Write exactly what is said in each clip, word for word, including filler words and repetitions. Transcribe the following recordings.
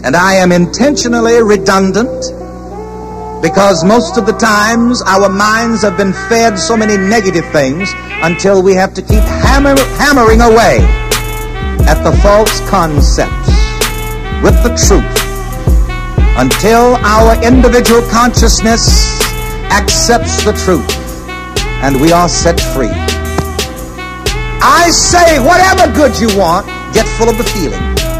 And I am intentionally redundant because most of the times our minds have been fed so many negative things until we have to keep hammer, hammering away at the false concepts with the truth until our individual consciousness accepts the truth and we are set free. I say, whatever good you want, get full of the feeling.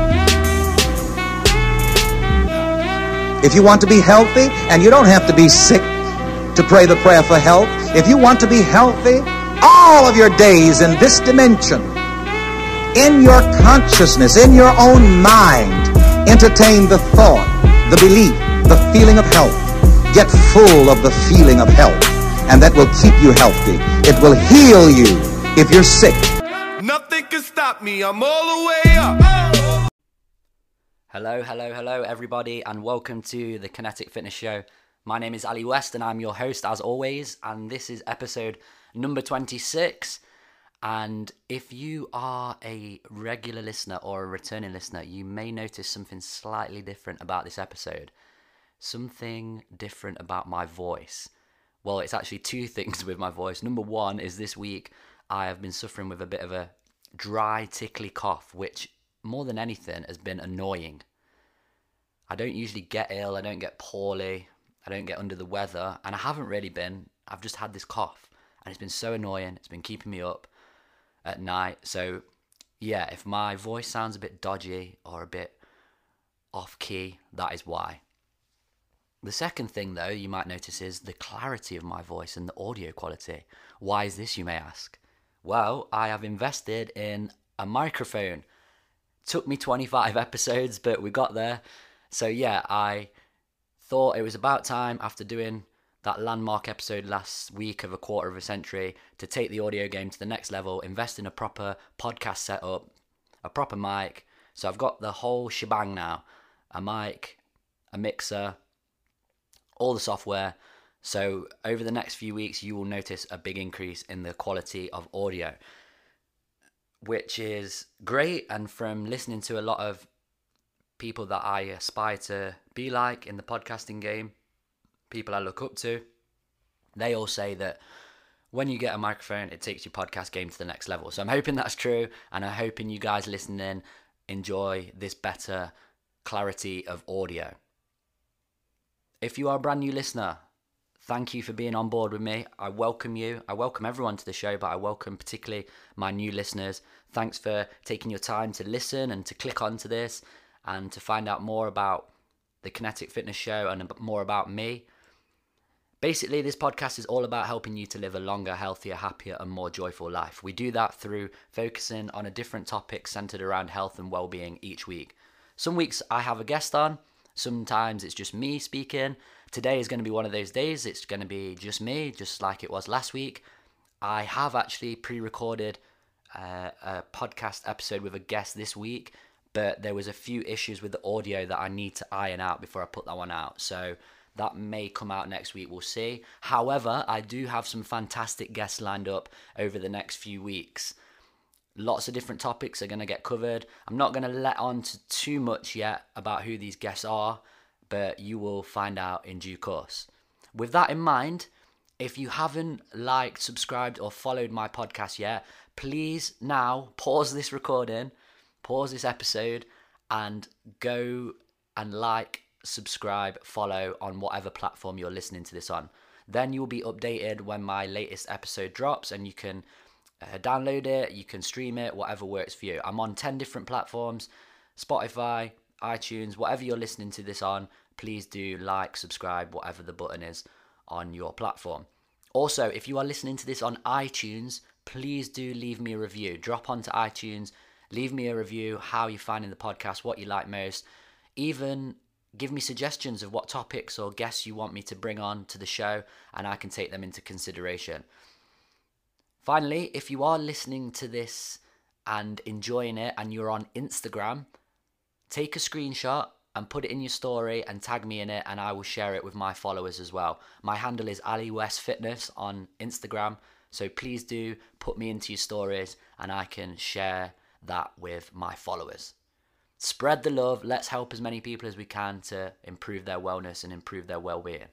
If you want to be healthy, and you don't have to be sick to pray the prayer for health. If you want to be healthy all of your days in this dimension, in your consciousness, in your own mind, entertain the thought, the belief, the feeling of health. Get full of the feeling of health, and that will keep you healthy. It will heal you if you're sick. Nothing can stop me. I'm all the way up. Hello, hello, hello, everybody, and welcome to the Kinetic Fitness Show. My name is Ali West, and I'm your host, as always, and this is episode number twenty-six. And if you are a regular listener or a returning listener, you may notice something slightly different about this episode. Something different about my voice. Well, it's actually two things with my voice. Number one is this week I have been suffering with a bit of a dry, tickly cough, which more than anything has been annoying. I don't usually get ill, I don't get poorly, I don't get under the weather, and I haven't really been. I've just had this cough, and it's been so annoying. It's been keeping me up at night. So yeah, if my voice sounds a bit dodgy or a bit off key, that is why. The second thing, though, you might notice is the clarity of my voice and the audio quality. Why is this, you may ask? Well, I have invested in a microphone. Took me twenty-five episodes, but we got there. So yeah, I thought it was about time, after doing that landmark episode last week of A Quarter of a Century, to take the audio game to the next level, invest in a proper podcast setup, a proper mic. So I've got the whole shebang now. A mic, a mixer, all the software. So over the next few weeks, you will notice a big increase in the quality of audio, which is great. And from listening to a lot of people that I aspire to be like in the podcasting game, people I look up to, they all say that when you get a microphone, it takes your podcast game to the next level. So I'm hoping that's true, and I'm hoping you guys listening enjoy this better clarity of audio. If you are a brand new listener, thank you for being on board with me. I welcome you. I welcome everyone to the show, but I welcome particularly my new listeners. Thanks for taking your time to listen and to click onto this and to find out more about the Kinetic Fitness Show and more about me. Basically, this podcast is all about helping you to live a longer, healthier, happier, and more joyful life. We do that through focusing on a different topic centered around health and well-being each week. Some weeks I have a guest on. Sometimes it's just me speaking. Today is going to be one of those days. It's going to be just me, just like it was last week. I have actually pre-recorded uh, a podcast episode with a guest this week, but there was a few issues with the audio that I need to iron out before I put that one out. So that may come out next week, we'll see. However, I do have some fantastic guests lined up over the next few weeks. Lots of different topics are going to get covered. I'm not going to let on to too much yet about who these guests are, but you will find out in due course. With that in mind, if you haven't liked, subscribed, or followed my podcast yet, please now pause this recording, pause this episode, and go and like, subscribe, follow on whatever platform you're listening to this on. Then you'll be updated when my latest episode drops, and you can uh, download it, you can stream it, whatever works for you. I'm on ten different platforms: Spotify, iTunes, whatever you're listening to this on. Please do like, subscribe, whatever the button is on your platform. Also, if you are listening to this on iTunes, please do leave me a review. Drop onto iTunes, leave me a review, how you're finding the podcast, what you like most. Even give me suggestions of what topics or guests you want me to bring on to the show, and I can take them into consideration. Finally, if you are listening to this and enjoying it and you're on Instagram, take a screenshot and put it in your story and tag me in it, and I will share it with my followers as well. My handle is Ali West Fitness on Instagram, so please do put me into your stories and I can share that with my followers. Spread the love. Let's help as many people as we can to improve their wellness and improve their well-being.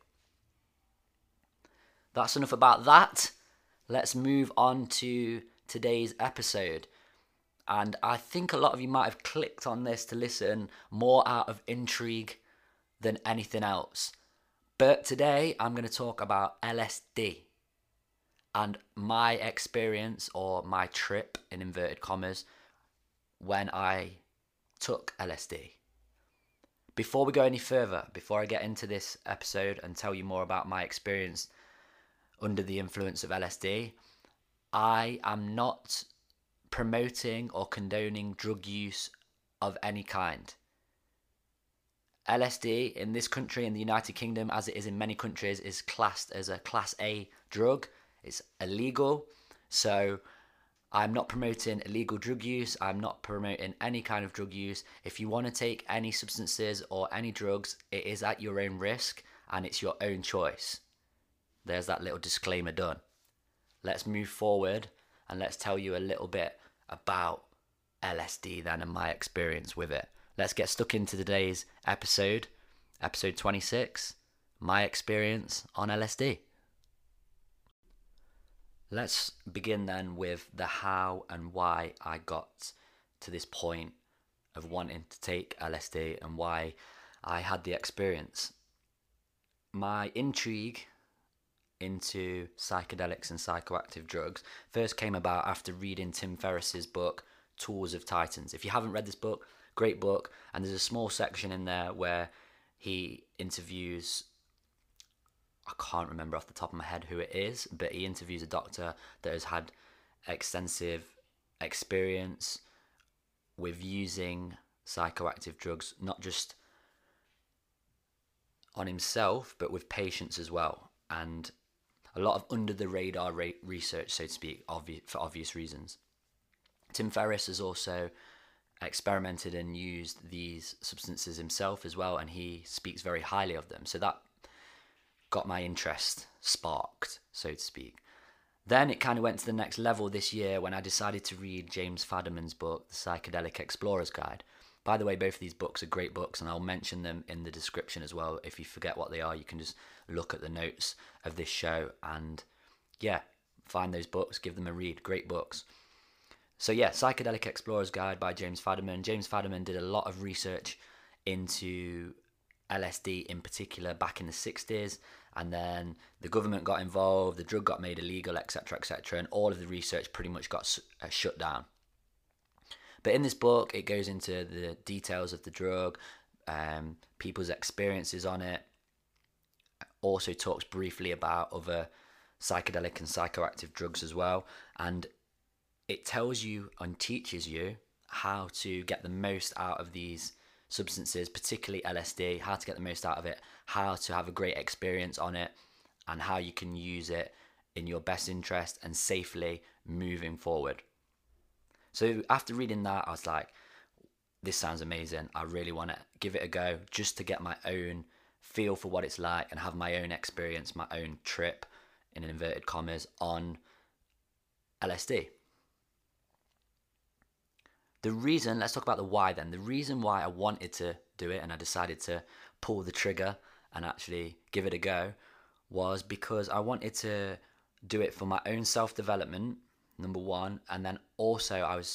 That's enough about that. Let's move on to today's episode. And I think a lot of you might have clicked on this to listen more out of intrigue than anything else. But today I'm going to talk about L S D and my experience, or my trip in inverted commas, when I took L S D. Before we go any further, before I get into this episode and tell you more about my experience under the influence of L S D, I am not promoting or condoning drug use of any kind. L S D in this country, in the United Kingdom, as it is in many countries, is classed as a Class A drug. It's illegal. So I'm not promoting illegal drug use. I'm not promoting any kind of drug use. If you want to take any substances or any drugs, it is at your own risk and it's your own choice. There's that little disclaimer done. Let's move forward and let's tell you a little bit about L S D then and my experience with it. Let's get stuck into today's episode, episode twenty-six, my experience on L S D. Let's begin then with the how and why I got to this point of wanting to take L S D and why I had the experience. My intrigue into psychedelics and psychoactive drugs first came about after reading Tim Ferriss's book, Tools of Titans. If you haven't read this book, great book, and there's a small section in there where he interviews, I can't remember off the top of my head who it is, but he interviews a doctor that has had extensive experience with using psychoactive drugs, not just on himself, but with patients as well. And a lot of under-the-radar research, so to speak, obvi- for obvious reasons. Tim Ferriss has also experimented and used these substances himself as well, and he speaks very highly of them. So that got my interest sparked, so to speak. Then it kind of went to the next level this year when I decided to read James Fadiman's book, The Psychedelic Explorer's Guide. By the way, both of these books are great books, and I'll mention them in the description as well. If you forget what they are, you can just look at the notes of this show and, yeah, find those books, give them a read. Great books. So, yeah, Psychedelic Explorer's Guide by James Fadiman. James Fadiman did a lot of research into L S D in particular back in the sixties, and then the government got involved, the drug got made illegal, et cetera, et cetera, and all of the research pretty much got uh, shut down. But in this book, it goes into the details of the drug, um, people's experiences on it. Also talks briefly about other psychedelic and psychoactive drugs as well. And it tells you and teaches you how to get the most out of these substances, particularly L S D, how to get the most out of it, how to have a great experience on it, and how you can use it in your best interest and safely moving forward. So after reading that, I was like, this sounds amazing. I really want to give it a go just to get my own feel for what it's like and have my own experience, my own trip, in inverted commas, on L S D. The reason, let's talk about the why then. The reason why I wanted to do it and I decided to pull the trigger and actually give it a go was because I wanted to do it for my own self-development, number one, and then also I was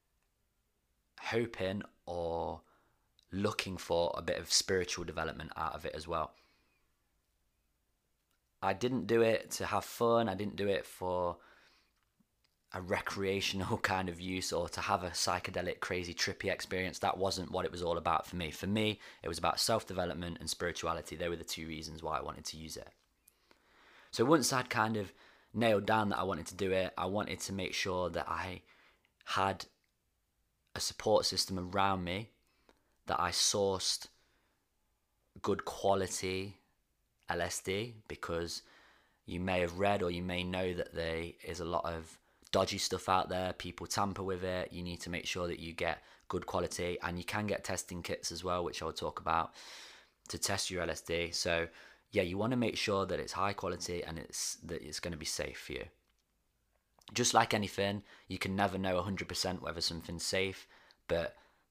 hoping or looking for a bit of spiritual development out of it as well. I didn't do it to have fun. I didn't do it for a recreational kind of use or to have a psychedelic, crazy, trippy experience. That wasn't what it was all about for me. For me, it was about self-development and spirituality. They were the two reasons why I wanted to use it. So once I'd kind of nailed down that I wanted to do it, I wanted to make sure that I had a support system around me, that I sourced good quality L S D, because you may have read or you may know that there is a lot of dodgy stuff out there. People tamper with it. You need to make sure that you get good quality, and you can get testing kits as well, which I'll talk about, to test your L S D. So yeah, you want to make sure that it's high quality and it's that it's going to be safe for you. Just like anything, you can never know one hundred percent whether something's safe, but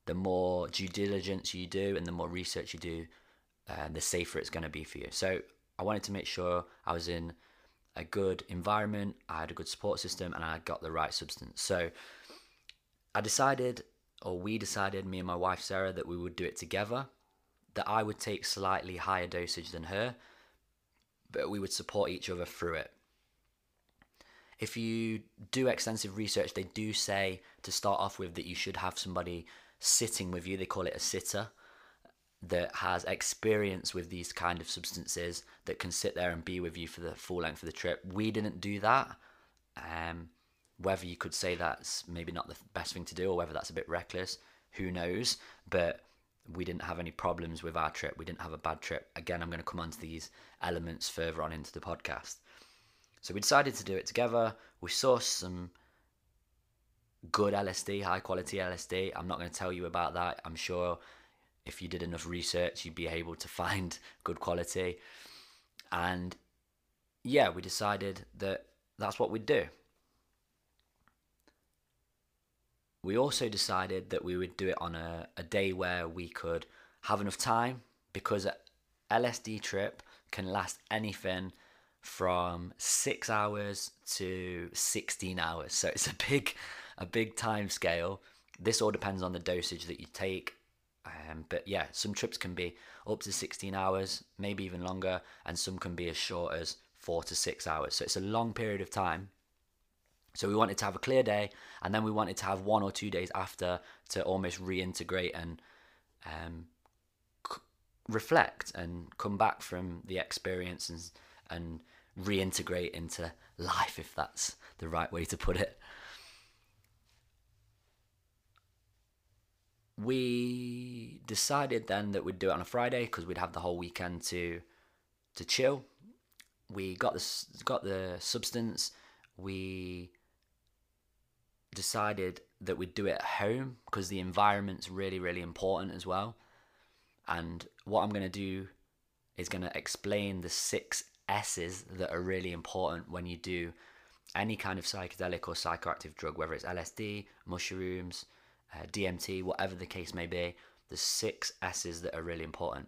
the more due diligence you do and the more research you do, uh, the safer it's going to be for you. So I wanted to make sure I was in a good environment, I had a good support system, and I got the right substance. So I decided, or we decided, me and my wife Sarah, that we would do it together, that I would take slightly higher dosage than her, but we would support each other through it. If you do extensive research, they do say to start off with that you should have somebody sitting with you. They call it a sitter, that has experience with these kind of substances, that can sit there and be with you for the full length of the trip. We didn't do that. Um, whether you could say that's maybe not the best thing to do, or whether that's a bit reckless, who knows? But we didn't have any problems with our trip. We didn't have a bad trip. Again, I'm going to come on to these elements further on into the podcast. So we decided to do it together. We sourced some good L S D, high quality L S D. I'm not going to tell you about that. I'm sure if you did enough research, you'd be able to find good quality. And yeah, we decided that that's what we'd do. We also decided that we would do it on a, a day where we could have enough time, because an L S D trip can last anything from six hours to sixteen hours. So it's a big, a big time scale. This all depends on the dosage that you take. Um, but yeah, some trips can be up to sixteen hours, maybe even longer, and some can be as short as four to six hours. So it's a long period of time. So we wanted to have a clear day, and then we wanted to have one or two days after to almost reintegrate and um, c- reflect and come back from the experience and and reintegrate into life, if that's the right way to put it. We decided then that we'd do it on a Friday because we'd have the whole weekend to to chill. We got the got the substance. We decided that we'd do it at home because the environment's really, really important as well. And what I'm going to do is going to explain the six S's that are really important when you do any kind of psychedelic or psychoactive drug, whether it's L S D, mushrooms, uh, D M T, whatever the case may be. The six S's that are really important.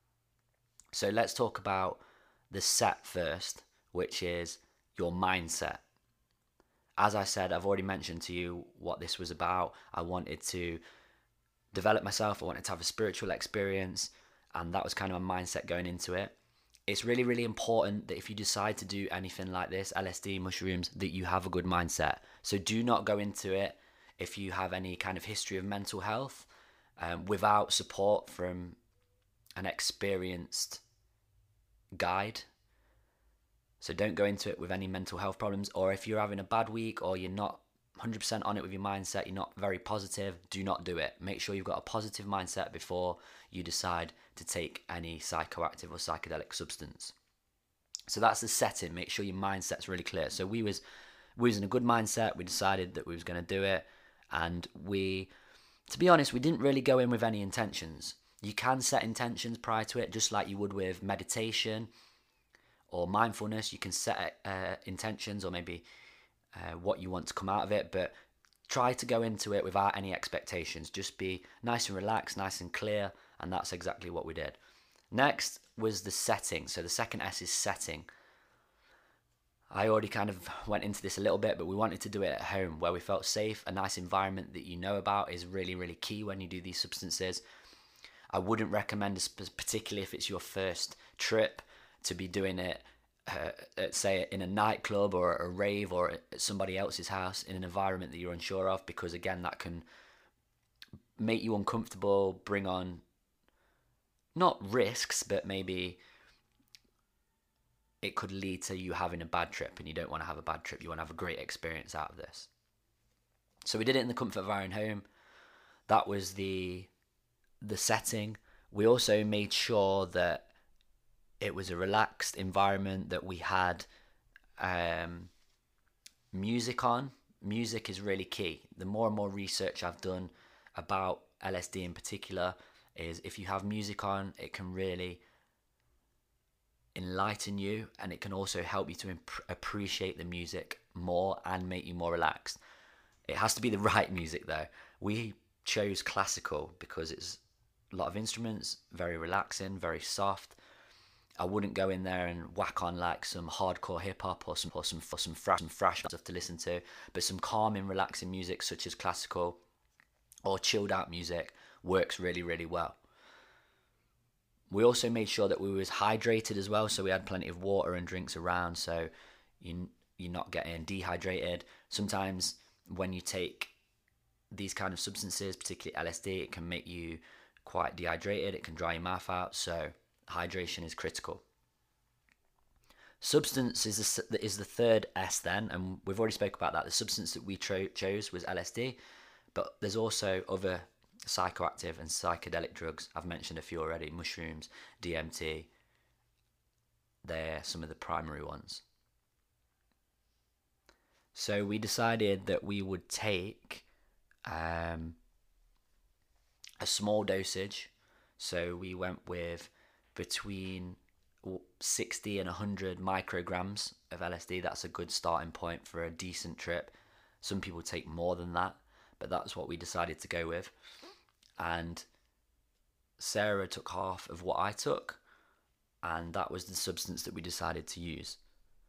So let's talk about the set first, which is your mindset. As I said, I've already mentioned to you what this was about. I wanted to develop myself. I wanted to have a spiritual experience, and that was kind of my mindset going into it. It's really, really important that if you decide to do anything like this, L S D, mushrooms, that you have a good mindset. So do not go into it if you have any kind of history of mental health um, without support from an experienced guide. So don't go into it with any mental health problems, or if you're having a bad week or you're not one hundred percent on it with your mindset, you're not very positive, do not do it. Make sure you've got a positive mindset before you decide to take any psychoactive or psychedelic substance. So that's the setting. Make sure your mindset's really clear. So we was we was in a good mindset. We decided that we was going to do it, and we, to be honest, we didn't really go in with any intentions. You can set intentions prior to it, just like you would with meditation or mindfulness. You can set uh, intentions, or maybe uh, what you want to come out of it, but try to go into it without any expectations. Just be nice and relaxed, nice and clear, and that's exactly what we did. Next was the setting. So the second S is setting. I already kind of went into this a little bit, but we wanted to do it at home where we felt safe. A nice environment that you know about is really, really key when you do these substances. I wouldn't recommend, particularly if it's your first trip, to be doing it, uh, at, say, in a nightclub or a rave or at somebody else's house in an environment that you're unsure of, because again, that can make you uncomfortable, bring on not risks, but maybe it could lead to you having a bad trip, and you don't want to have a bad trip. You want to have a great experience out of this. So we did it in the comfort of our own home. That was the the setting. We also made sure that it was a relaxed environment, that we had um, music on. Music is really key. The more and more research I've done about L S D in particular is if you have music on, it can really enlighten you, and it can also help you to imp- appreciate the music more and make you more relaxed. It has to be the right music though. We chose classical because it's a lot of instruments, very relaxing, very soft. I wouldn't go in there and whack on like some hardcore hip hop or some or some or some thrash, some thrash stuff to listen to, but some calming, relaxing music such as classical or chilled out music works really, really well. We also made sure that we was hydrated as well, so we had plenty of water and drinks around, so you you're not getting dehydrated. Sometimes when you take these kind of substances, particularly L S D, it can make you quite dehydrated. It can dry your mouth out, so hydration is critical. Substance is the, is the third S then, and we've already spoke about that. The substance that we tro- chose was L S D, but there's also other psychoactive and psychedelic drugs. I've mentioned a few already: mushrooms, D M T. They're some of the primary ones. So we decided that we would take um, a small dosage. So we went with between sixty and one hundred micrograms of L S D. That's a good starting point for a decent trip. Some people take more than that, but that's what we decided to go with. And Sarah took half of what I took, and that was the substance that we decided to use.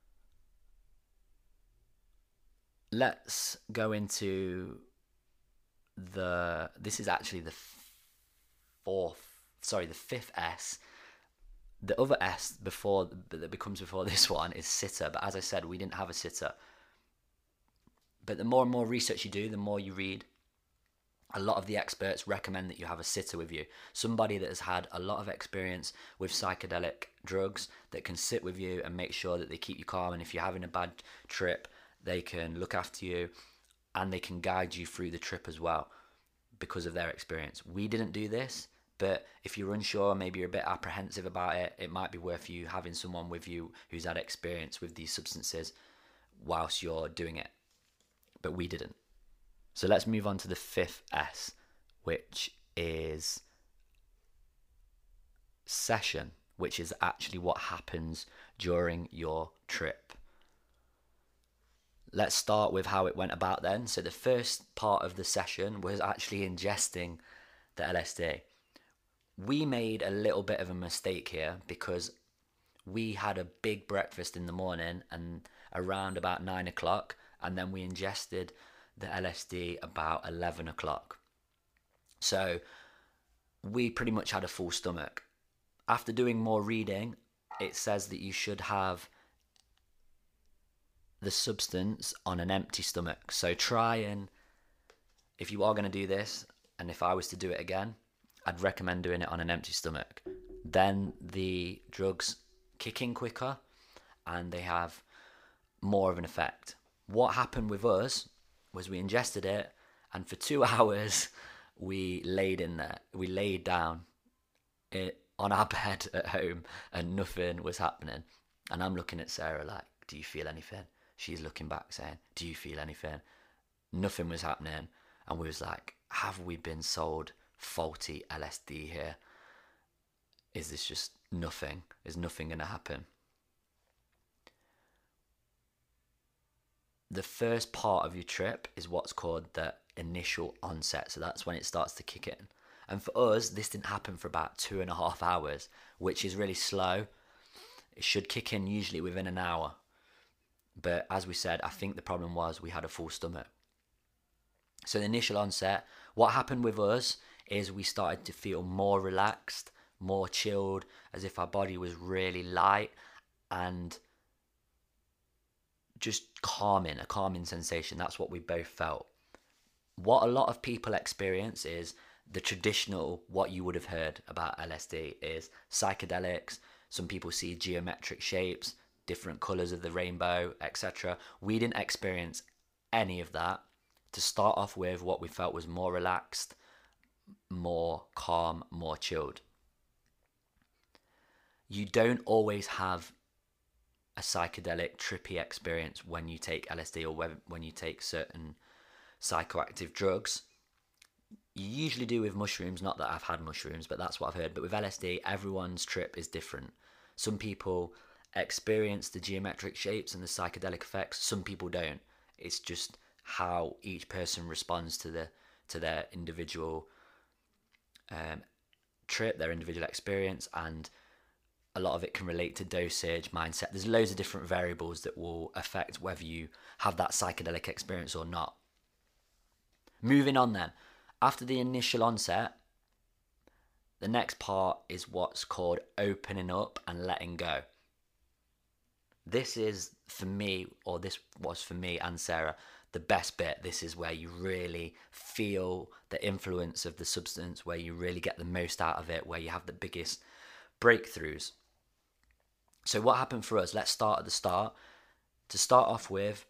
Let's go into the, this is actually the fourth, sorry, the fifth S. The other S before that becomes before this one is sitter, but as I said, we didn't have a sitter. But the more and more research you do, the more you read, a lot of the experts recommend that you have a sitter with you. Somebody that has had a lot of experience with psychedelic drugs that can sit with you and make sure that they keep you calm. And if you're having a bad trip, they can look after you and they can guide you through the trip as well because of their experience. We didn't do this, but if you're unsure, maybe you're a bit apprehensive about it, it might be worth you having someone with you who's had experience with these substances whilst you're doing it. But we didn't. So let's move on to the fifth S, which is session, which is actually what happens during your trip. Let's start with how it went about then. So the first part of the session was actually ingesting the L S D. We made a little bit of a mistake here because we had a big breakfast in the morning and around about nine o'clock, and then we ingested the L S D about eleven o'clock. So we pretty much had a full stomach. After doing more reading, it says that you should have the substance on an empty stomach. So try and, if you are going to do this, and if I was to do it again, I'd recommend doing it on an empty stomach. Then the drugs kick in quicker and they have more of an effect. What happened with us was we ingested it, and for two hours we laid in there. We laid down it on our bed at home and nothing was happening. And I'm looking at Sarah like, do you feel anything? She's looking back saying, do you feel anything? Nothing was happening. And we was like, have we been sold faulty L S D here? Is this just nothing? Is nothing going to happen? The first part of your trip is what's called the initial onset. So that's when it starts to kick in. And for us, this didn't happen for about two and a half hours, which is really slow. It should kick in usually within an hour. But as we said, I think the problem was we had a full stomach. So the initial onset, what happened with us is we started to feel more relaxed, more chilled, as if our body was really light and just calming, a calming sensation. That's what we both felt. What a lot of people experience is the traditional, what you would have heard about L S D is psychedelics. Some people see geometric shapes, different colours of the rainbow, et cetera. We didn't experience any of that. To start off with, what we felt was more relaxed, more calm, more chilled. You don't always have a psychedelic, trippy experience when you take L S D or when you take certain psychoactive drugs. You usually do with mushrooms, not that I've had mushrooms, but that's what I've heard. But with L S D, everyone's trip is different. Some people experience the geometric shapes and the psychedelic effects, some people don't. It's just how each person responds to the to their individual um, trip, their individual experience, and a lot of it can relate to dosage, mindset. There's loads of different variables that will affect whether you have that psychedelic experience or not. Moving on then, after the initial onset, the next part is what's called opening up and letting go. This is for me, or this was for me and Sarah, the best bit. This is where you really feel the influence of the substance, where you really get the most out of it, where you have the biggest breakthroughs. So what happened for us? Let's start at the start. To start off with,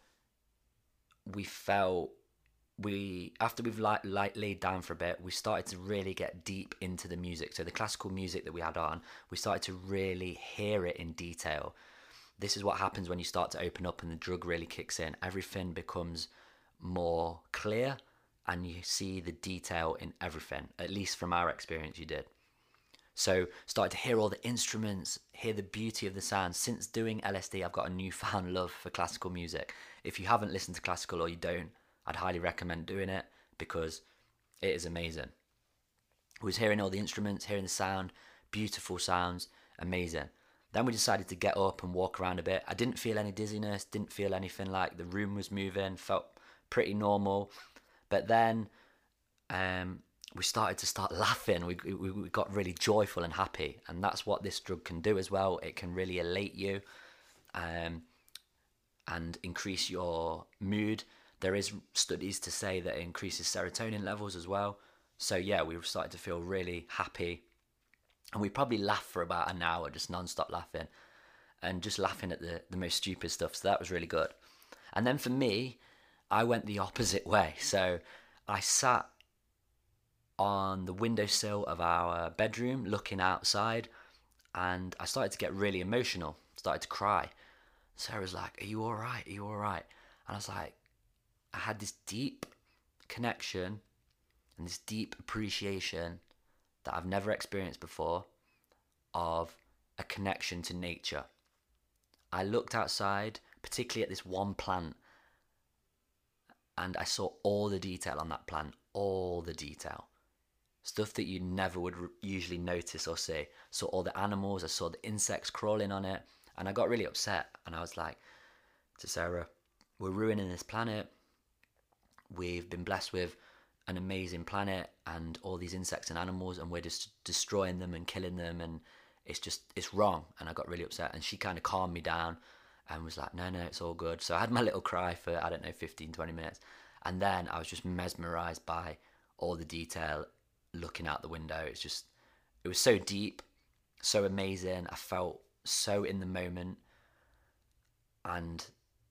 we felt we after we've light, light laid down for a bit, we started to really get deep into the music. So the classical music that we had on, we started to really hear it in detail. This is what happens when you start to open up and the drug really kicks in. Everything becomes more clear and you see the detail in everything. At least from our experience, you did. So started to hear all the instruments, hear the beauty of the sound. Since doing L S D, I've got a newfound love for classical music. If you haven't listened to classical or you don't, I'd highly recommend doing it because it is amazing. I was hearing all the instruments, hearing the sound, beautiful sounds, amazing. Then we decided to get up and walk around a bit. I didn't feel any dizziness, didn't feel anything like the room was moving, felt pretty normal. But then um, we started to start laughing. We, we we got really joyful and happy. And that's what this drug can do as well. It can really elate you um, and increase your mood. There is studies to say that it increases serotonin levels as well. So yeah, we started to feel really happy. And we probably laughed for about an hour, just non-stop laughing. And just laughing at the, the most stupid stuff. So that was really good. And then for me, I went the opposite way. So I sat on the windowsill of our bedroom looking outside. And I started to get really emotional. Started to cry. Sarah was like, are you all right? Are you all right? And I was like, I had this deep connection and this deep appreciation that I've never experienced before of a connection to nature. I looked outside, particularly at this one plant, and I saw all the detail on that plant, all the detail. Stuff that you never would usually notice or see. Saw all the animals, I saw the insects crawling on it, and I got really upset. And I was like to Sarah, we're ruining this planet. We've been blessed with an amazing planet and all these insects and animals, and we're just destroying them and killing them, and it's just, it's wrong. And I got really upset, and she kind of calmed me down and was like, no, no, it's all good. So I had my little cry for, I don't know, fifteen, twenty minutes. And then I was just mesmerized by all the detail looking out the window. It's just, it was so deep, so amazing. I felt so in the moment, and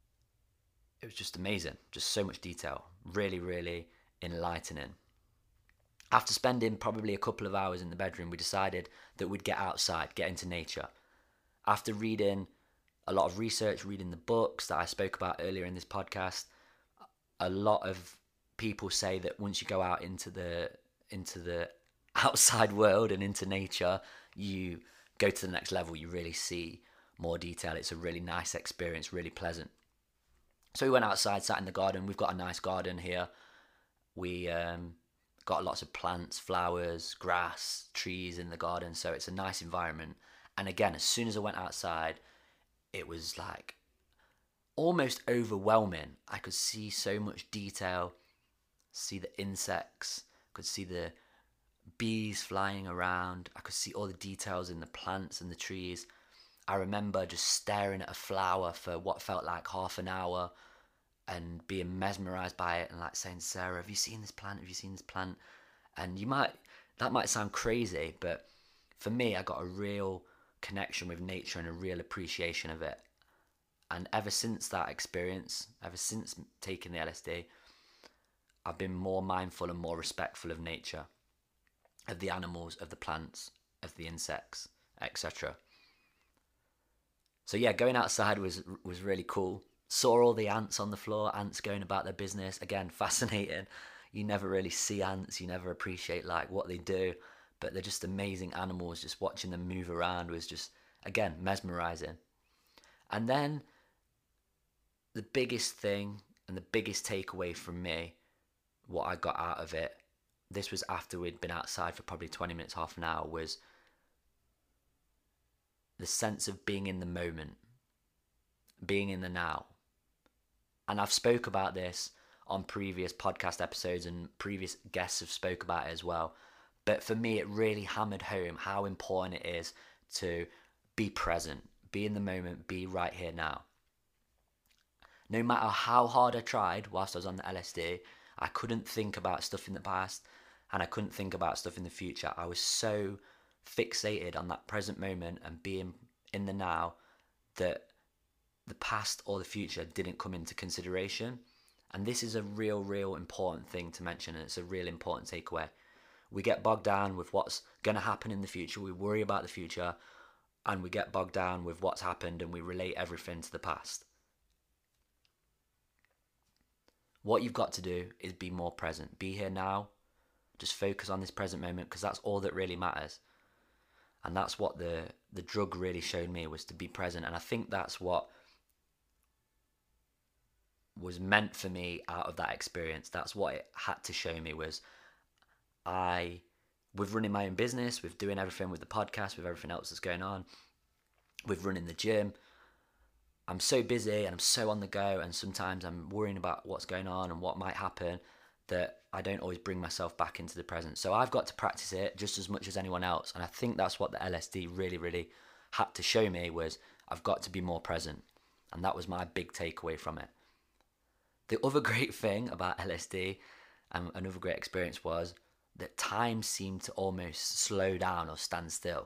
it was just amazing. Just so much detail. Really, really enlightening. After spending probably a couple of hours in the bedroom, we decided that we'd get outside, get into nature. After reading a lot of research, reading the books that I spoke about earlier in this podcast, a lot of people say that once you go out into the into the outside world and into nature, you go to the next level. You really see more detail. It's a really nice experience, really pleasant. So we went outside, sat in the garden. We've got a nice garden here. We um, got lots of plants, flowers, grass, trees in the garden. So it's a nice environment. And again, as soon as I went outside, it was like almost overwhelming. I could see so much detail, see the insects, could see the bees flying around. I could see all the details in the plants and the trees. I remember just staring at a flower for what felt like half an hour and being mesmerized by it and like saying, Sarah, have you seen this plant? Have you seen this plant? And you might, that might sound crazy, but for me, I got a real connection with nature and a real appreciation of it. And ever since that experience, ever since taking the L S D, I've been more mindful and more respectful of nature, of the animals, of the plants, of the insects, et cetera. So yeah, going outside was was really cool. Saw all the ants on the floor, ants going about their business. Again, fascinating. You never really see ants. You never appreciate like what they do, but they're just amazing animals. Just watching them move around was just, again, mesmerizing. And then the biggest thing and the biggest takeaway from me, what I got out of it, this was after we'd been outside for probably twenty minutes, half an hour, was the sense of being in the moment, being in the now. And I've spoke about this on previous podcast episodes, and previous guests have spoke about it as well. But for me, it really hammered home how important it is to be present, be in the moment, be right here now. No matter how hard I tried whilst I was on the L S D, I couldn't think about stuff in the past, and I couldn't think about stuff in the future. I was so fixated on that present moment and being in the now that the past or the future didn't come into consideration. And this is a real, real important thing to mention, and it's a real important takeaway. We get bogged down with what's going to happen in the future. We worry about the future, and we get bogged down with what's happened, and we relate everything to the past. What you've got to do is be more present. Be here now. Just focus on this present moment, because that's all that really matters. And that's what the, the drug really showed me, was to be present. And I think that's what was meant for me out of that experience. That's what it had to show me, was I, with running my own business, with doing everything with the podcast, with everything else that's going on, with running the gym, I'm so busy and I'm so on the go, and sometimes I'm worrying about what's going on and what might happen, that I don't always bring myself back into the present. So I've got to practice it just as much as anyone else. And I think that's what the L S D really, really had to show me, was I've got to be more present. And that was my big takeaway from it. The other great thing about L S D, and another great experience, was that time seemed to almost slow down or stand still.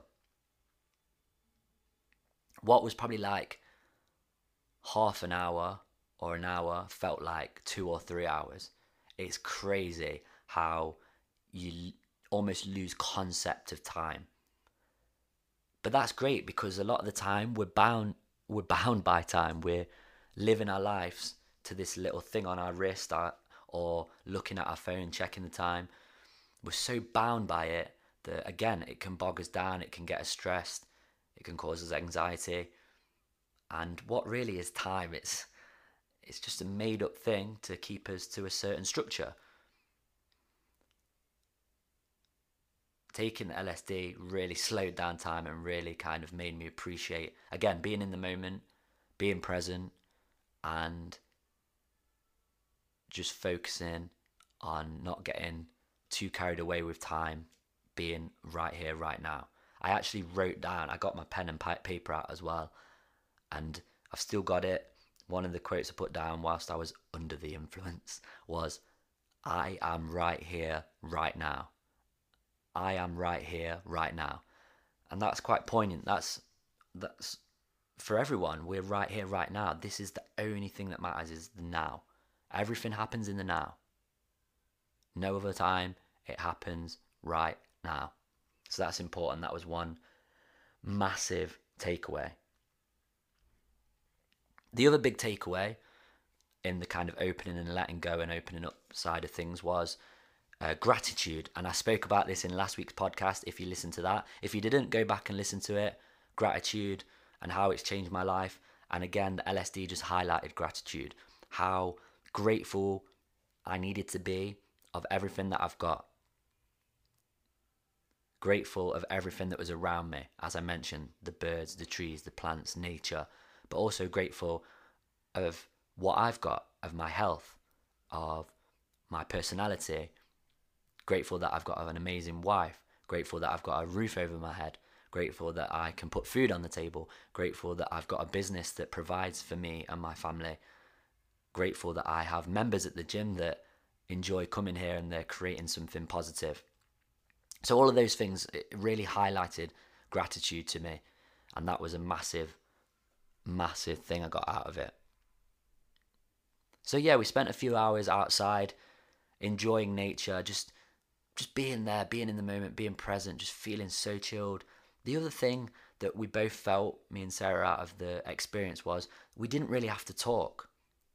What was probably like half an hour or an hour felt like two or three hours. It's crazy how you almost lose concept of time. But that's great, because a lot of the time we're bound we're bound by time. We're living our lives to this little thing on our wrist, our, or looking at our phone, checking the time. We're so bound by it that, again, it can bog us down, it can get us stressed, it can cause us anxiety. And what really is time? It's it's just a made-up thing to keep us to a certain structure. Taking the L S D really slowed down time and really kind of made me appreciate, again, being in the moment, being present, and just focusing on not getting too carried away with time, being right here, right now. I actually wrote down, I got my pen and paper out as well, and I've still got it. One of the quotes I put down whilst I was under the influence was, I am right here, right now. I am right here, right now. And that's quite poignant. That's that's for everyone. We're right here, right now. This is the only thing that matters, is the now. Everything happens in the now. No other time. It happens right now. So that's important. That was one massive takeaway. The other big takeaway in the kind of opening and letting go and opening up side of things was uh, gratitude. And I spoke about this in last week's podcast, if you listened to that. If you didn't, go back and listen to it. Gratitude and how it's changed my life. And again, the L S D just highlighted gratitude. How grateful I needed to be of everything that I've got. Grateful of everything that was around me. As I mentioned, the birds, the trees, the plants, nature. But also grateful of what I've got, of my health, of my personality. Grateful that I've got an amazing wife. Grateful that I've got a roof over my head. Grateful that I can put food on the table. Grateful that I've got a business that provides for me and my family. Grateful that I have members at the gym that enjoy coming here and they're creating something positive. So all of those things, it really highlighted gratitude to me. And that was a massive massive thing I got out of it. So yeah, we spent a few hours outside enjoying nature, just just being there, being in the moment, being present, just feeling so chilled. The other thing that we both felt, me and Sarah, out of the experience was we didn't really have to talk.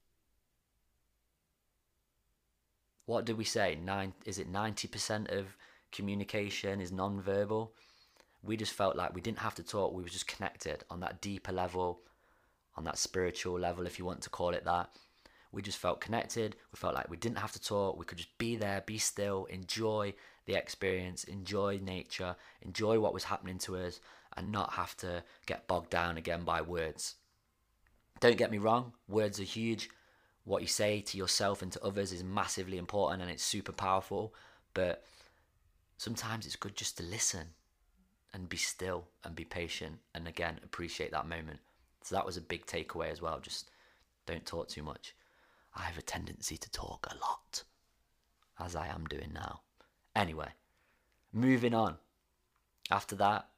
What did we say? Nine, is it ninety percent of communication is non-verbal? We just felt like we didn't have to talk. We were just connected on that deeper level, on that spiritual level, if you want to call it that. we just felt connected. We felt like we didn't have to talk. We could just be there, be still, enjoy the experience, enjoy nature, enjoy what was happening to us, and not have to get bogged down again by words. Don't get me wrong, words are huge. What you say to yourself and to others is massively important and it's super powerful, but sometimes it's good just to listen and be still and be patient and again appreciate that moment. So that was a big takeaway as well. Just don't talk too much. I have a tendency to talk a lot, as I am doing now. Anyway, moving on. After that,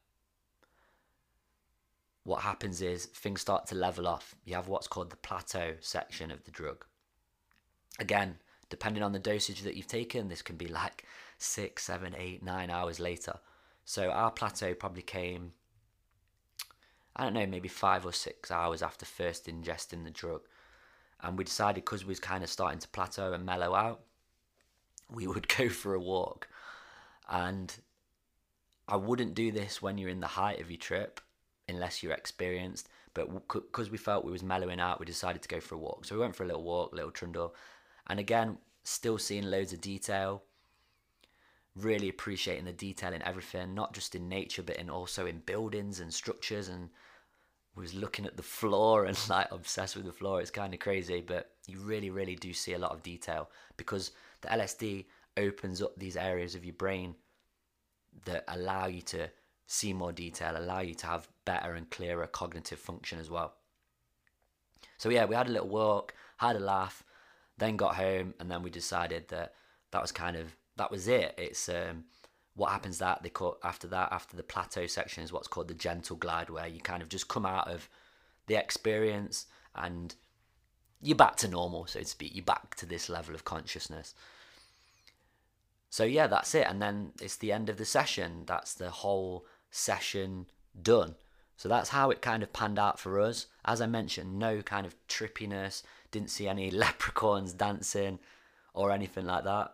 what happens is things start to level off. You have what's called the plateau section of the drug. Again, depending on the dosage that you've taken, this can be like six, seven, eight, nine hours later. So our plateau probably came, I don't know, maybe five or six hours after first ingesting the drug. And we decided, because we was kind of starting to plateau and mellow out, we would go for a walk. And I wouldn't do this when you're in the height of your trip, unless you're experienced, but because we felt we was mellowing out, we decided to go for a walk. So we went for a little walk, little trundle, and again, still seeing loads of detail, really appreciating the detail in everything, not just in nature, but in also in buildings and structures. And we was looking at the floor and like obsessed with the floor. It's kind of crazy, but you really, really do see a lot of detail, because the L S D opens up these areas of your brain that allow you to see more detail, allow you to have better and clearer cognitive function as well. So yeah, we had a little walk, had a laugh, then got home, and then we decided that that was kind of, that was it. It's um, what happens that they call after that, after the plateau section, is what's called the gentle glide, where you kind of just come out of the experience and you're back to normal, so to speak. You're back to this level of consciousness. So yeah, that's it. And then it's the end of the session. That's the whole session done. So that's how it kind of panned out for us. As I mentioned, no kind of trippiness, didn't see any leprechauns dancing or anything like that.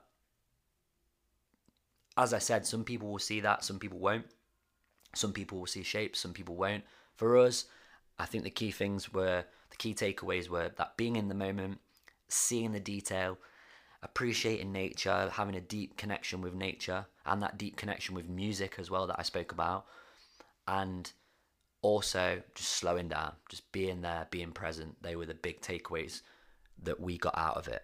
As I said, some people will see that, some people won't. Some people will see shapes, some people won't. For us, I think the key things were, the key takeaways were that being in the moment, seeing the detail, appreciating nature, having a deep connection with nature, and that deep connection with music as well that I spoke about, and also just slowing down, just being there, being present. They were the big takeaways that we got out of it.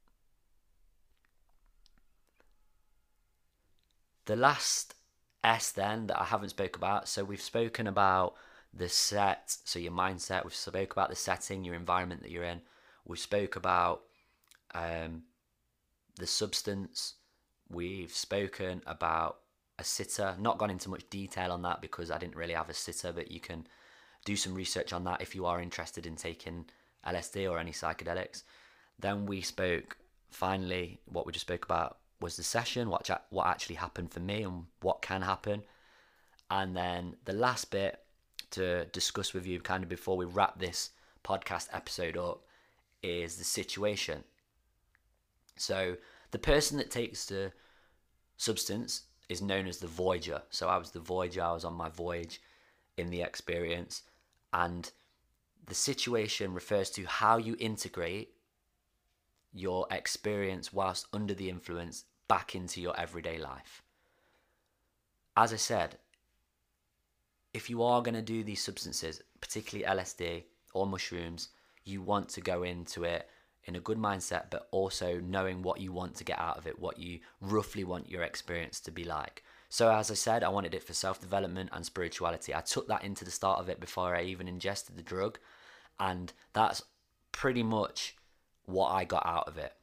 The last S then that I haven't spoke about, so we've spoken about the set, so your mindset, we've spoke about the setting, your environment that you're in, we spoke about um, the substance, we've spoken about a sitter, not gone into much detail on that because I didn't really have a sitter, but you can do some research on that if you are interested in taking L S D or any psychedelics. Then we spoke, finally, what we just spoke about was the session, what, what actually happened for me and what can happen. And then the last bit to discuss with you kind of before we wrap this podcast episode up is the situation. So the person that takes the substance is known as the voyager. So I was the voyager, I was on my voyage in the experience. And the situation refers to how you integrate your experience whilst under the influence back into your everyday life. As I said, if you are going to do these substances, particularly L S D or mushrooms, you want to go into it in a good mindset, but also knowing what you want to get out of it, what you roughly want your experience to be like. So as I said, I wanted it for self-development and spirituality. I took that into the start of it before I even ingested the drug, and that's pretty much what I got out of it.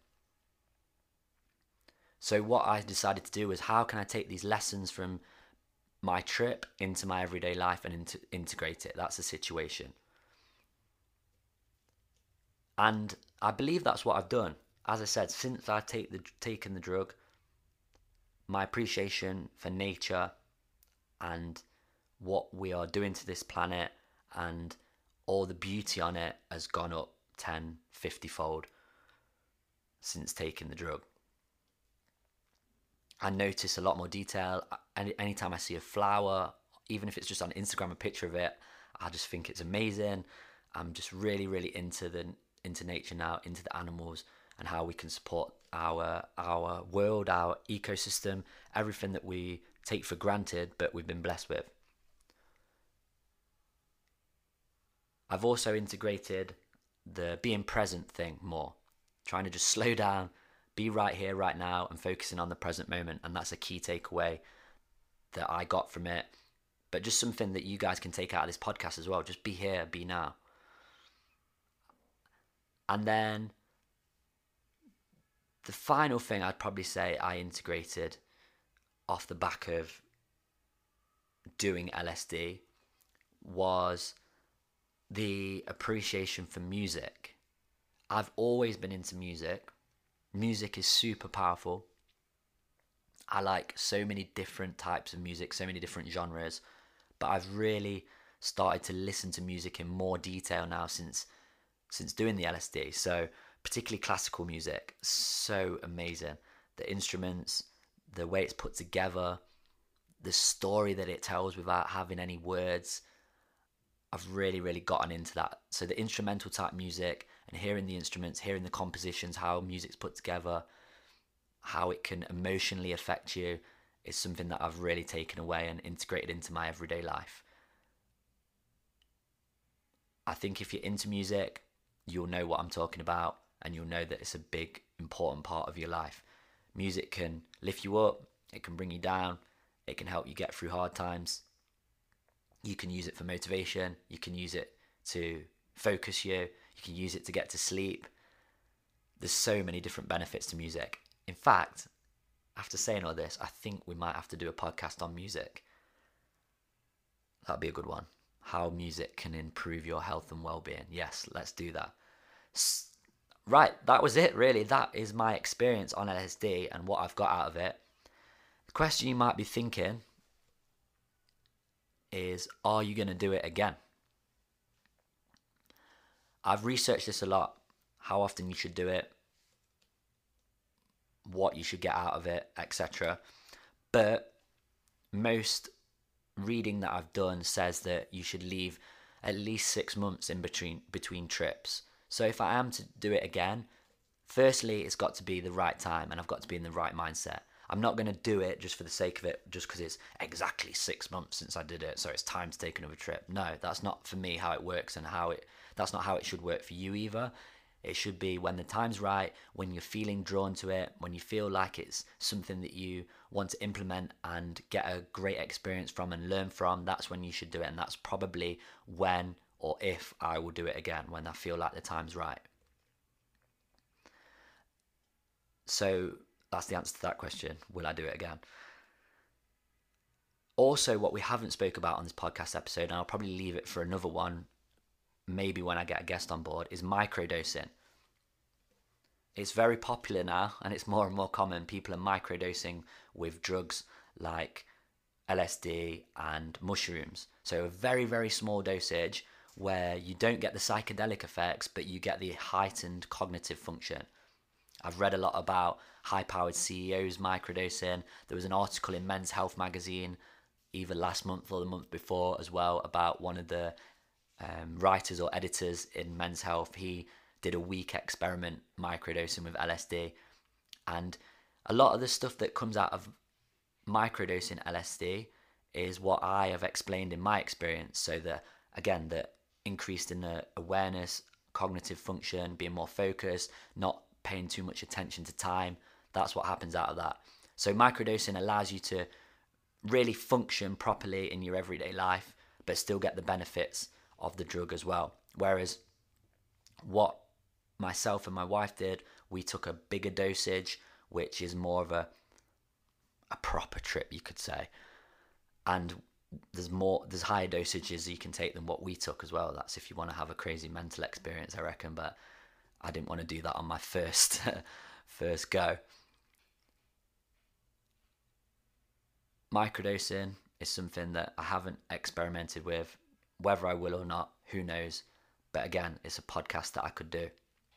So what I decided to do was, how can I take these lessons from my trip into my everyday life and into, integrate it? That's the situation. And I believe that's what I've done. As I said, since I've take the, taken the drug, my appreciation for nature and what we are doing to this planet and all the beauty on it has gone up ten, fifty fold since taking the drug. I notice a lot more detail. Any anytime I see a flower, even if it's just on Instagram, a picture of it, I just think it's amazing. I'm just really, really into the into nature now, into the animals, and how we can support our our world, our ecosystem, everything that we take for granted but we've been blessed with. I've also integrated the being present thing more, trying to just slow down, be right here, right now, and focusing on the present moment. And that's a key takeaway that I got from it, but just something that you guys can take out of this podcast as well. Just be here, be now. And then the final thing I'd probably say I integrated off the back of doing L S D was the appreciation for music. I've always been into music. Music is super powerful. I like so many different types of music, so many different genres, but I've really started to listen to music in more detail now since since doing the L S D. So particularly classical music, so amazing. The instruments, the way it's put together, the story that it tells without having any words. I've really, really gotten into that. So the instrumental type music and hearing the instruments, hearing the compositions, how music's put together, how it can emotionally affect you is something that I've really taken away and integrated into my everyday life. I think if you're into music, you'll know what I'm talking about, and you'll know that it's a big, important part of your life. Music can lift you up, it can bring you down, it can help you get through hard times. You can use it for motivation, you can use it to focus you, you can use it to get to sleep. There's so many different benefits to music. In fact, after saying all this, I think we might have to do a podcast on music. That'd be a good one. How music can improve your health and well-being. Yes, let's do that. Right, that was it really. That is my experience on L S D and what I've got out of it. The question you might be thinking is, are you going to do it again? I've researched this a lot. How often you should do it, what you should get out of it, et cetera. But most reading that I've done says that you should leave at least six months in between between trips. So if I am to do it again, firstly, it's got to be the right time and I've got to be in the right mindset. I'm not going to do it just for the sake of it, just because it's exactly six months since I did it, so it's time to take another trip. No, that's not for me how it works, and how it that's not how it should work for you either. It should be when the time's right, when you're feeling drawn to it, when you feel like it's something that you want to implement and get a great experience from and learn from. That's when you should do it, and that's probably when or if I will do it again, when I feel like the time's right. So that's the answer to that question. Will I do it again? Also, what we haven't spoke about on this podcast episode, and I'll probably leave it for another one, maybe when I get a guest on board, is microdosing. It's very popular now, and it's more and more common. People are microdosing with drugs like L S D and mushrooms. So a very, very small dosage where you don't get the psychedelic effects, but you get the heightened cognitive function. I've read a lot about high-powered C E Os microdosing. There was an article in Men's Health magazine, either last month or the month before as well, about one of the um, writers or editors in Men's Health. He did a week experiment microdosing with L S D. And a lot of the stuff that comes out of microdosing L S D is what I have explained in my experience. So that, again, the increased in the awareness, cognitive function, being more focused, not paying too much attention to time. That's what happens out of that. So microdosing allows you to really function properly in your everyday life, but still get the benefits of the drug as well. Whereas what myself and my wife did, we took a bigger dosage, which is more of a a proper trip, you could say. And there's more, there's higher dosages you can take than what we took as well. That's if you want to have a crazy mental experience, I reckon. But I didn't want to do that on my first first go. Microdosing is something that I haven't experimented with. Whether I will or not, who knows? But again, it's a podcast that I could do.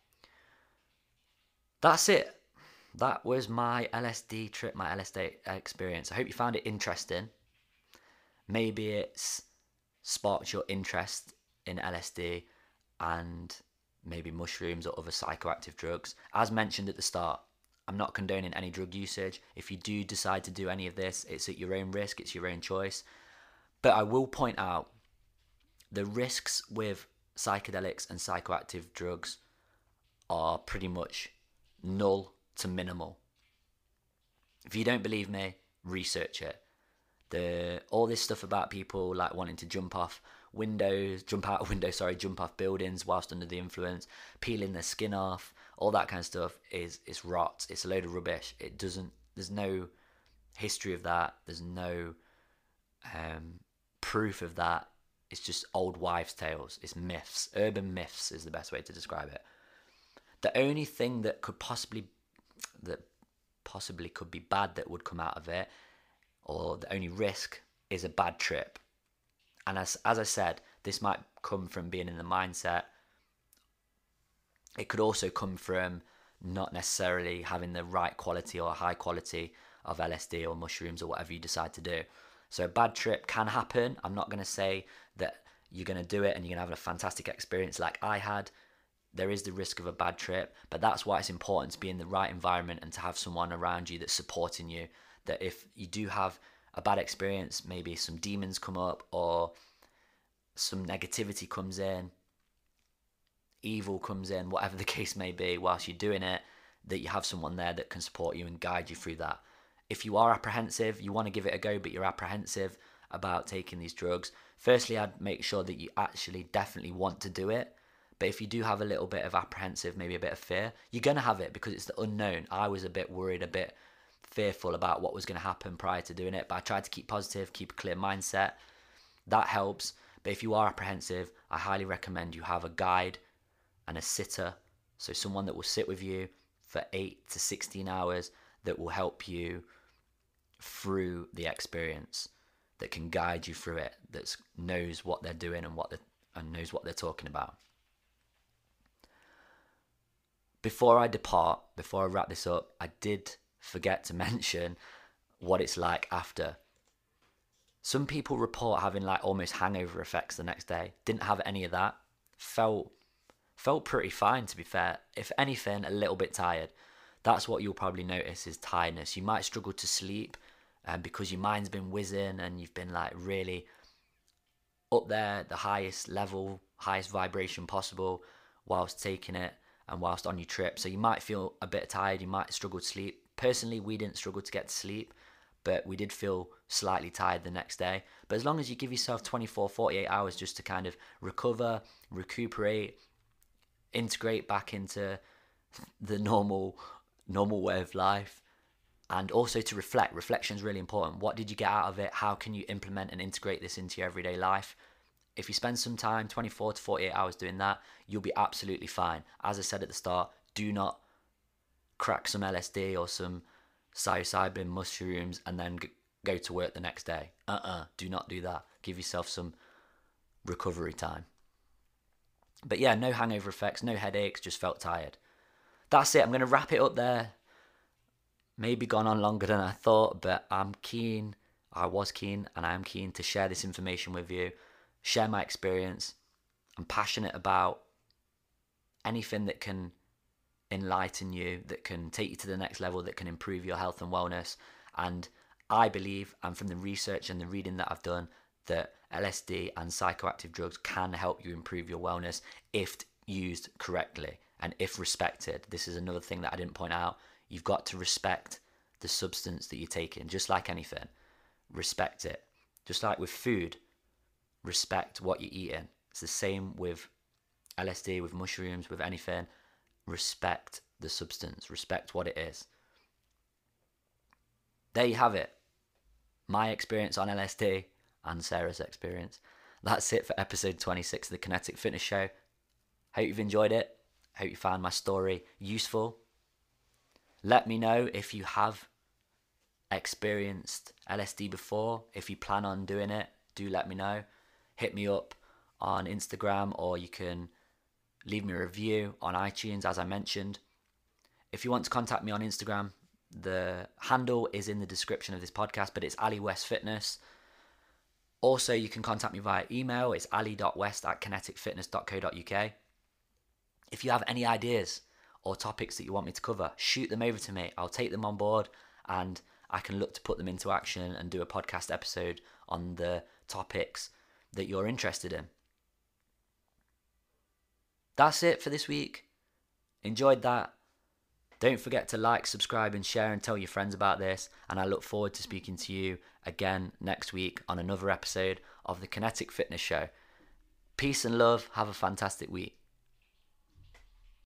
That's it. That was my L S D trip, my L S D experience. I hope you found it interesting. Maybe it's sparked your interest in L S D and maybe mushrooms or other psychoactive drugs. As mentioned at the start, I'm not condoning any drug usage. If you do decide to do any of this, it's at your own risk, it's your own choice. But I will point out the risks with psychedelics and psychoactive drugs are pretty much null to minimal. If you don't believe me, research it. The all this stuff about people like wanting to jump off windows, jump out of windows, sorry, jump off buildings whilst under the influence, peeling their skin off, all that kind of stuff is is rot. It's a load of rubbish. It doesn't. There's no history of that. There's no um, proof of that. It's just old wives' tales. It's myths. Urban myths is the best way to describe it. The only thing that could possibly that possibly could be bad that would come out of it, or the only risk, is a bad trip. And as as I said, this might come from being in the mindset. It could also come from not necessarily having the right quality or high quality of L S D or mushrooms or whatever you decide to do. So a bad trip can happen. I'm not going to say that you're going to do it and you're going to have a fantastic experience like I had. There is the risk of a bad trip, but that's why it's important to be in the right environment and to have someone around you that's supporting you. That if you do have a bad experience, maybe some demons come up or some negativity comes in, evil comes in, whatever the case may be, whilst you're doing it, that you have someone there that can support you and guide you through that. If you are apprehensive, you want to give it a go, but you're apprehensive about taking these drugs, firstly, I'd make sure that you actually definitely want to do it. But if you do have a little bit of apprehensive, maybe a bit of fear, you're going to have it because it's the unknown. I was a bit worried, a bit fearful about what was going to happen prior to doing it, but I tried to keep positive, keep a clear mindset. That helps. But if you are apprehensive, I highly recommend you have a guide and a sitter, so someone that will sit with you for eight to sixteen hours that will help you through the experience, that can guide you through it, that knows what they're doing and what they and knows what they're talking about. Before I depart, before I wrap this up, I did forget to mention what it's like after. Some people report having like almost hangover effects the next day. Didn't have any of that. Felt felt pretty fine, to be fair. If anything, a little bit tired. That's what you'll probably notice is tiredness. You might struggle to sleep um, because your mind's been whizzing and you've been like really up there, the highest level, highest vibration possible whilst taking it and whilst on your trip. So you might feel a bit tired, you might struggle to sleep. Personally, we didn't struggle to get to sleep, but we did feel slightly tired the next day. But as long as you give yourself twenty-four, forty-eight hours just to kind of recover, recuperate, integrate back into the normal normal way of life, and also to reflect. Reflection is really important. What did you get out of it? How can you implement and integrate this into your everyday life? If you spend some time, twenty-four to forty-eight hours doing that, you'll be absolutely fine. As I said at the start, do not crack some L S D or some psilocybin mushrooms and then g- go to work the next day. Uh-uh, do not do that. Give yourself some recovery time. But yeah, no hangover effects, no headaches, just felt tired. That's it. I'm going to wrap it up there. Maybe gone on longer than I thought, but I'm keen, I was keen, and I am keen to share this information with you, share my experience. I'm passionate about anything that can enlighten you, that can take you to the next level, that can improve your health and wellness. And I believe, and from the research and the reading that I've done, that L S D and psychoactive drugs can help you improve your wellness if used correctly and if respected. This is another thing that I didn't point out. You've got to respect the substance that you're taking, just like anything. Respect it. Just like with food, respect what you're eating. It's the same with L S D, with mushrooms, with anything. Respect the substance. Respect what it is. There you have it. My experience on L S D and Sarah's experience. That's it for episode twenty-six of the Kinetic Fitness Show. Hope you've enjoyed it. Hope you found my story useful. Let me know if you have experienced L S D before. If you plan on doing it, do let me know. Hit me up on Instagram, or you can leave me a review on iTunes, as I mentioned. If you want to contact me on Instagram, the handle is in the description of this podcast, but it's Ali West Fitness. Also, you can contact me via email. It's ali dot west at kinetic fitness dot co dot uk. If you have any ideas or topics that you want me to cover, shoot them over to me. I'll take them on board and I can look to put them into action and do a podcast episode on the topics that you're interested in. That's it for this week. Enjoyed that. Don't forget to like, subscribe and share and tell your friends about this. And I look forward to speaking to you again next week on another episode of the Kinetic Fitness Show. Peace and love. Have a fantastic week.